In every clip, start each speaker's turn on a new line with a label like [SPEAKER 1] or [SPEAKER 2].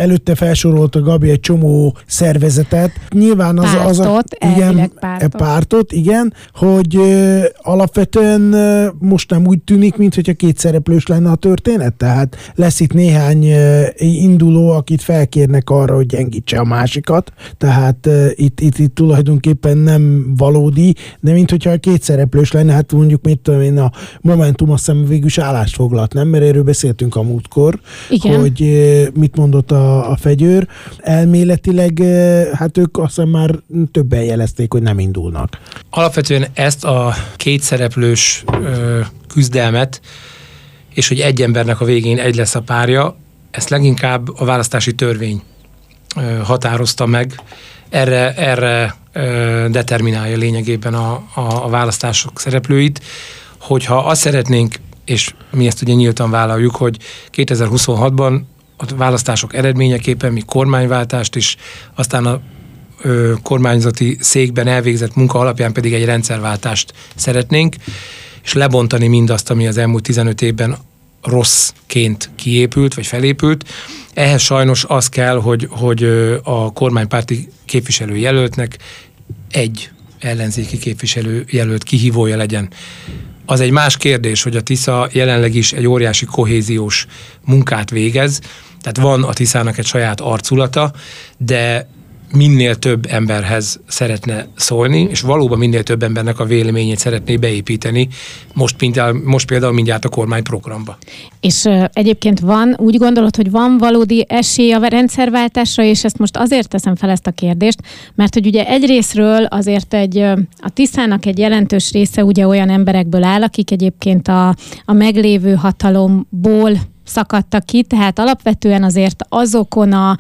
[SPEAKER 1] előtte felsorolta Gabi egy csomó szervezetet. Nyilván pártot, igen, hogy alapvetően most nem úgy tűnik, mintha kétszereplős lenne a történet. Tehát lesz itt néhány induló, akit felkérnek arra, hogy gyengítse a másikat. Tehát itt tulajdonképpen nem valódi, de mintha kétszereplős lenne, hát mondjuk mit tudom én, a Momentum azt hiszem végül is állást foglalt, nem? Mert erről beszéltünk a múltkor, igen, hogy mit mondott a Fegyőr. Elméletileg, hát ők azt hiszem már többen jelezték, hogy nem indulnak.
[SPEAKER 2] Alapvetően ezt a kétszereplős küzdelmet, és hogy egy embernek a végén egy lesz a párja, ezt leginkább a választási törvény határozta meg. Erre determinálja lényegében a választások szereplőit, hogyha azt szeretnénk, és mi ezt ugye nyíltan vállaljuk, hogy 2026-ban a választások eredményeképpen mi kormányváltást is, aztán a kormányzati székben elvégzett munka alapján pedig egy rendszerváltást szeretnénk, és lebontani mindazt, ami az elmúlt 15 évben rosszként kiépült, vagy felépült. Ehhez sajnos az kell, hogy a kormánypárti képviselőjelöltnek egy ellenzéki képviselőjelölt kihívója legyen. Az egy más kérdés, hogy a Tisza jelenleg is egy óriási kohéziós munkát végez, tehát van a Tiszának egy saját arculata, de minél több emberhez szeretne szólni, és valóban minél több embernek a véleményét szeretné beépíteni, most például mindjárt a kormányprogramba. És
[SPEAKER 3] egyébként úgy gondolod, hogy van valódi esély a rendszerváltásra, és ezt most azért teszem fel ezt a kérdést, mert hogy ugye egyrészről azért a Tiszának egy jelentős része ugye olyan emberekből áll, akik egyébként a meglévő hatalomból szakadtak ki, tehát alapvetően azért azokon a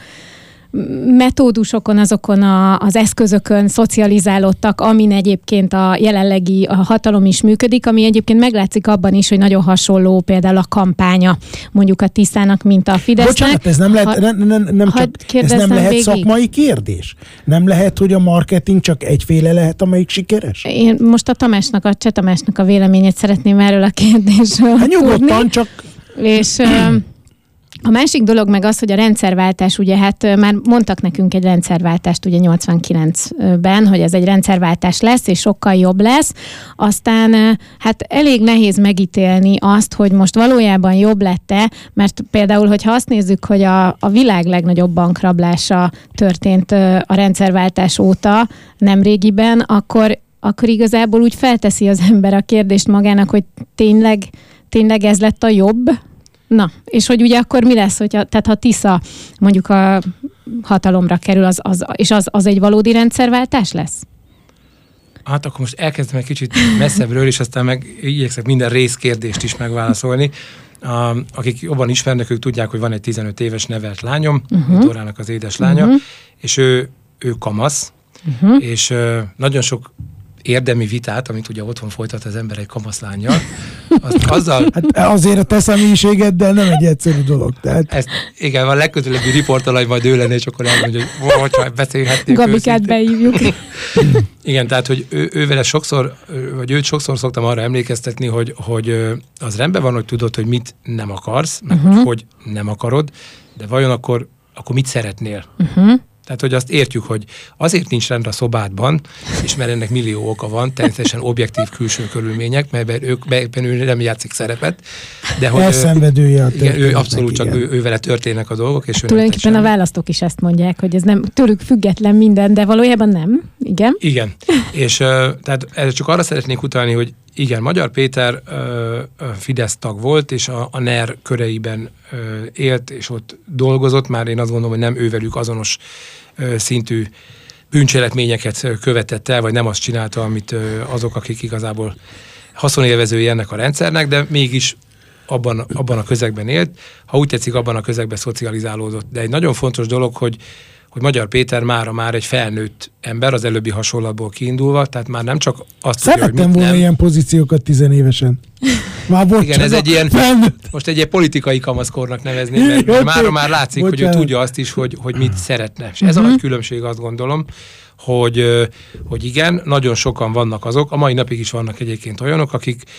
[SPEAKER 3] metódusokon, azokon az eszközökön szocializálódtak, amin egyébként a jelenlegi hatalom is működik, ami egyébként meglátszik abban is, hogy nagyon hasonló például a kampánya mondjuk a Tiszának, mint a Fidesznek.
[SPEAKER 1] Bocsánat, ez nem lehet szakmai kérdés? Nem lehet, hogy a marketing csak egyféle lehet, amelyik sikeres?
[SPEAKER 3] Én most a Cseh Tamásnak a véleményét szeretném erről a kérdésről
[SPEAKER 1] nyugodtan, csak...
[SPEAKER 3] És... A másik dolog meg az, hogy a rendszerváltás, ugye hát már mondtak nekünk egy rendszerváltást ugye 89-ben, hogy ez egy rendszerváltás lesz, és sokkal jobb lesz. Aztán hát elég nehéz megítélni azt, hogy most valójában jobb lett-e, mert például, hogyha azt nézzük, hogy a világ legnagyobb bankrablása történt a rendszerváltás óta nemrégiben, akkor igazából úgy felteszi az ember a kérdést magának, hogy tényleg ez lett a jobb? Na, és hogy ugye akkor mi lesz, tehát ha Tisza mondjuk a hatalomra kerül, az egy valódi rendszerváltás lesz?
[SPEAKER 2] Hát akkor most elkezdem egy kicsit messzebbről, és aztán meg igyekszek minden részkérdést is megválaszolni. Akik jobban ismernek, ők tudják, hogy van egy 15 éves nevelt lányom, Dorának az édeslánya, és ő kamasz, és nagyon sok érdemi vitát, amit ugye otthon folytat az ember egy kamaszlánnyal, azzal...
[SPEAKER 1] Hát azért a te személyiségeddel nem egy egyszerű dolog. Tehát...
[SPEAKER 2] Igen, a legközelebbi riportalaj majd ő lenne, és akkor elmondja, hogy beszélhetnénk.
[SPEAKER 3] Gabikát beívjuk.
[SPEAKER 2] Igen, tehát, hogy őt sokszor szoktam arra emlékeztetni, hogy az rendben van, hogy tudod, hogy mit nem akarsz, meg hogy nem akarod, de vajon akkor mit szeretnél? Tehát, hogy azt értjük, hogy azért nincs rend a szobádban, és mert ennek millió oka van, természetesen objektív külső körülmények, melyben ő nem játszik szerepet. De hogy
[SPEAKER 1] elszenvedője a
[SPEAKER 2] történet. Igen, ő abszolút csak ővele történnek a dolgok. És
[SPEAKER 3] tulajdonképpen a választók is ezt mondják, hogy ez nem tőlük független minden, de valójában nem. Igen.
[SPEAKER 2] Igen. És tehát csak arra szeretnék utalni, hogy igen, Magyar Péter Fidesz tag volt, és a NER köreiben élt, és ott dolgozott, már én azt gondolom, hogy nem ővelük azonos szintű bűncselekményeket követett el, vagy nem azt csinálta, amit azok, akik igazából haszonélvezői ennek a rendszernek, de mégis abban a közegben élt, ha úgy tetszik, abban a közegben szocializálódott. De egy nagyon fontos dolog, hogy Magyar Péter már egy felnőtt ember, az előbbi hasonlatból kiindulva, tehát már nem csak azt tudja, hogy
[SPEAKER 1] volna nem. Ilyen pozíciókat 10 évesen.
[SPEAKER 2] Igen, ez egy ilyen, most egy ilyen politikai kamaszkornak nevezném, mert már látszik, hogy ő tudja azt is, hogy mit szeretne. És ez a nagy különbség, azt gondolom, hogy igen, nagyon sokan vannak azok, a mai napig is vannak egyébként olyanok, akik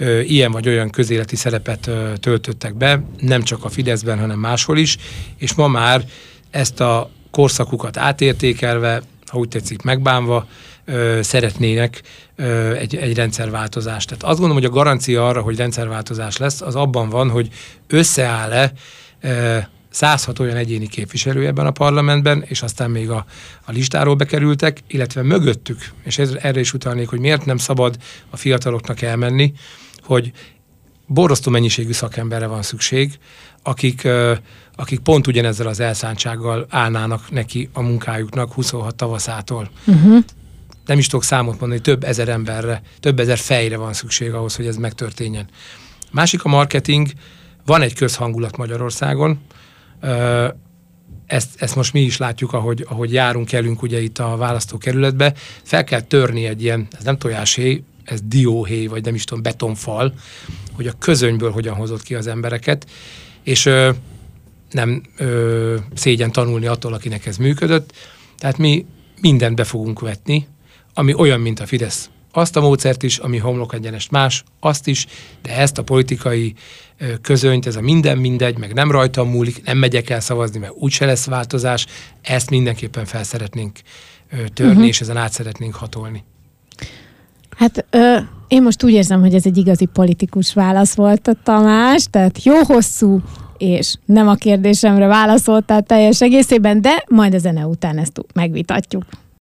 [SPEAKER 2] ilyen vagy olyan közéleti szerepet töltöttek be, nem csak a Fideszben, hanem máshol is, és ma már ezt a korszakukat átértékelve, ha úgy tetszik megbánva, szeretnének egy rendszerváltozást. Tehát azt gondolom, hogy a garancia arra, hogy rendszerváltozás lesz, az abban van, hogy összeáll-e 106 olyan egyéni képviselő ebben a parlamentben, és aztán még a listáról bekerültek, illetve mögöttük, és erre is utalnék, hogy miért nem szabad a fiataloknak elmenni, hogy borzasztó mennyiségű szakemberre van szükség, akik pont ugyanezzel az elszántsággal állnának neki a munkájuknak 26 tavaszától. Nem is tudok számot mondani, több ezer emberre, több ezer fejre van szükség ahhoz, hogy ez megtörténjen. Másik a marketing, van egy közhangulat Magyarországon, ezt most mi is látjuk, ahogy járunk, elünk ugye itt a választókerületbe, fel kell törni egy ilyen, ez nem tojáshéj, ez dióhéj, vagy nem is tudom, betonfal, hogy a közönyből hogyan hozott ki az embereket, és nem szégyen tanulni attól, akinek ez működött. Tehát mi mindent be fogunk vetni, ami olyan, mint a Fidesz. Azt a módszert is, ami homlok egyenest más, azt is, de ezt a politikai közönyt, ez a minden mindegy, meg nem rajtam múlik, nem megyek el szavazni, mert úgyse lesz változás, ezt mindenképpen fel szeretnénk törni, és ezen át szeretnénk hatolni.
[SPEAKER 3] Hát én most úgy érzem, hogy ez egy igazi politikus válasz volt a Tamás, tehát jó hosszú, és nem a kérdésemre válaszoltál teljes egészében, de majd a zene után ezt megvitatjuk.